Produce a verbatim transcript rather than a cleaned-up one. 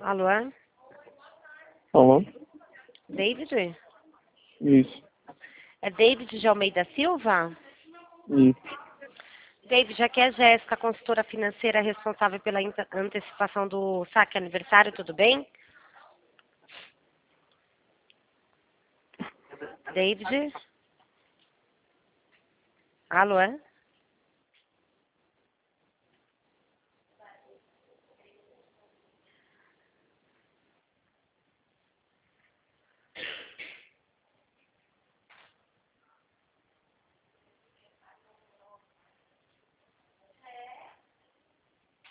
Alô? Alô? David? Isso, É David de Almeida Silva? isso. David, aqui é a Jéssica, consultora financeira responsável pela ante- antecipação do saque aniversário, tudo bem? David? Alô?